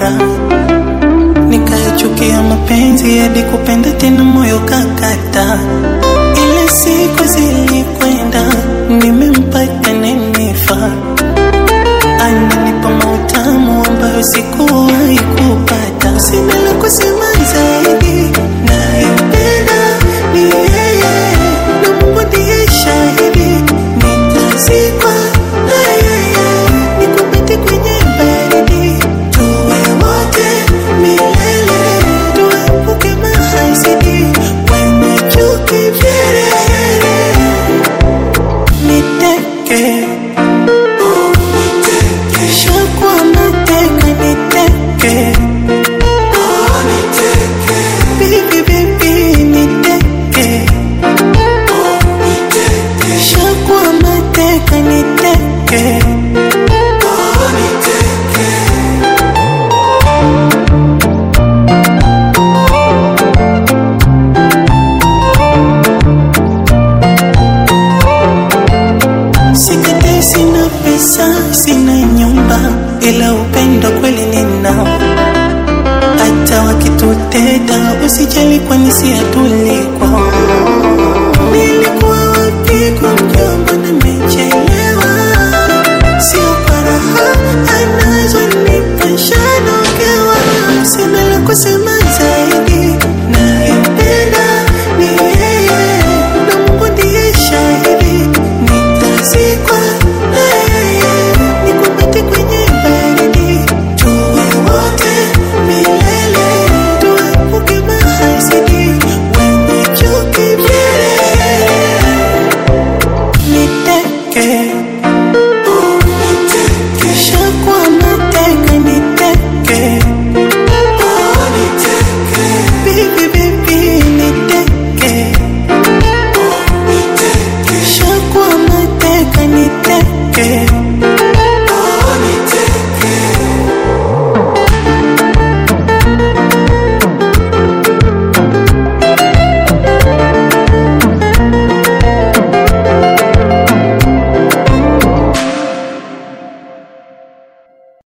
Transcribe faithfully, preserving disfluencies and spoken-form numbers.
bora. Nikayachukia mapenzi hadi kupenda tena moyo kakata. Ile siku zilikwenda, nimempata nenifaa. Ananipa mautamu ambayo sikuwahi kupata. Sina la kusema zaidi, nampenda ni yeye, na Mungu ndiye shahidi. Nitazikwa na yeye, nikupete kwenye baridi. Tuwe wote milele, tuepuke mahasidi, kwenye chuki vyerehere. Niteke shakwa mateka, niteke bibi bibi, niteke shakwa mateka, niteke. Sikate, sina pesa, sina nyumba, ila upendo kweli ninao. Hata wakituteta usijali, kwani si hatu